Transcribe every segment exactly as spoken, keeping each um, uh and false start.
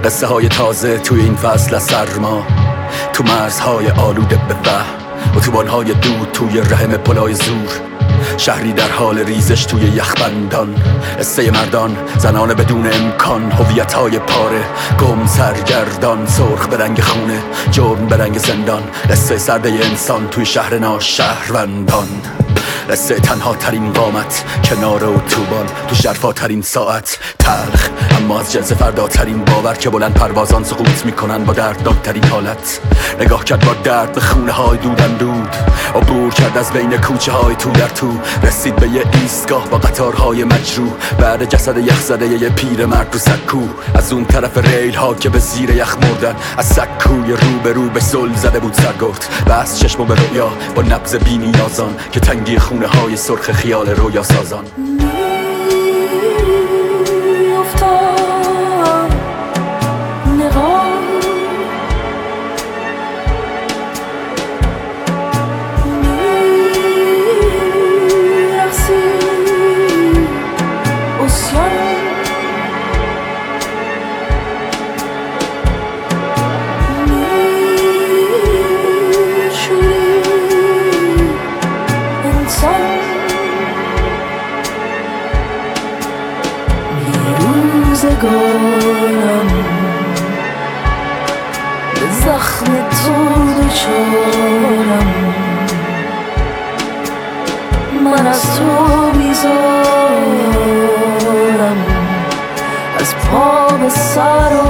قصه های تازه توی این فصل از سرما، تو مرزهای آلوده به وهم، اتوبان‌های دود توی رحم پلای زور، شهری در حال ریزش توی یخبندان، قصه مردان، زنان بدون امکان، هویت‌های پاره، گم سرگردان، سرخ به رنگ خونه، جرم به رنگ زندان، قصه سرده انسان توی شهر ناشهروندان، قصه تنها ترین قامت، کنار اتوبان، تو شرفا ترین ساعت، تلخ اما از جنس فرداترین باور که بلند پروازان سقوط میکنن با دردناک ترین حالت. نگاه کرد با درد به خونه های دودن دود، عبور کرد از بین کوچه های تو در تو، رسید به یه ایستگاه با قطارهای مجروح، بعد جسد یخ زده یه پیر مرد رو سکو، از اون طرف ریل ها که به زیر یخ مردن، از سکوی رو به رو به زل زده بود سرگرد، بس چشمو به رؤیا با نبض بی نیازان که تنگی خونه های سرخ خیال رویا سازان. روزگارم به زخم تو دچارم، من از تو بیزارم، از پا به سر و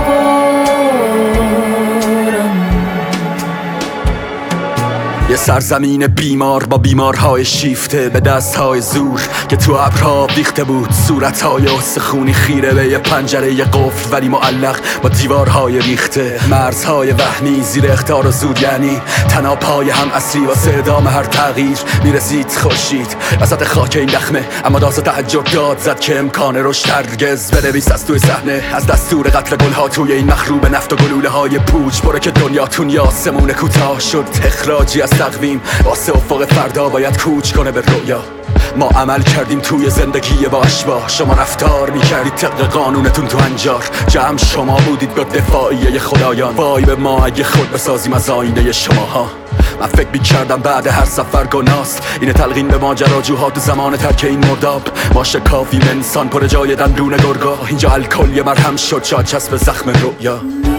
یه سرزمین بیمار با بیمارهای شیفته، به دستهای زور که تو ابرها بیخته بود، صورتهای استخونی خیره به یه پنجره یه قفل ولی معلق با دیوارهای ریخته، مرزهای وهمی زیر اخطار و زور، یعنی تنابهای هم اصلی واسه ادامه هر تغییر. میرسید خورشید وسط خاک این دخمه، اما داست تعجب داد زد که امکان رشد هرگز. بنویس از توی صحنه از دستور قتل گلها توی این مخروب نفت و گلوله های پوچ، برو که دنیاتون یاسمون کوتاه شد، اخراجی از تقویم واسه افق فردا باید کوچ کنه به رویا. ما عمل کردیم توی زندگی با اشباح، شما رفتار میکردید طبق قانونتون تو انجار، جمع شما بودید به دفاعیه خدایان، وای به ما اگه خود بسازیم از آینه شماها. من فکر میکردم بعد هر سفر گناست اینه تلقین به ماجراجوها تو زمان ترک این مرداب، ما شکافیم انسان پر جای دندون گرگا، اینجا الکل یه مرهم شد شاد چسب زخم رویا.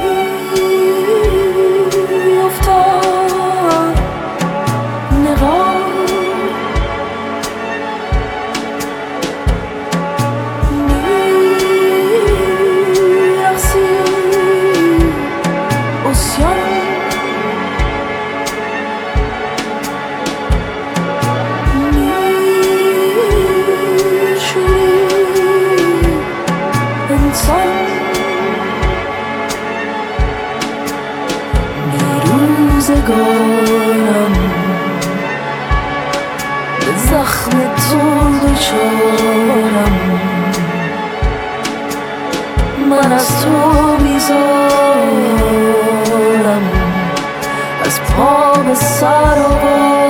روزگارم به زخم تو دچارم، من از تو بیزارم، از پا به سر و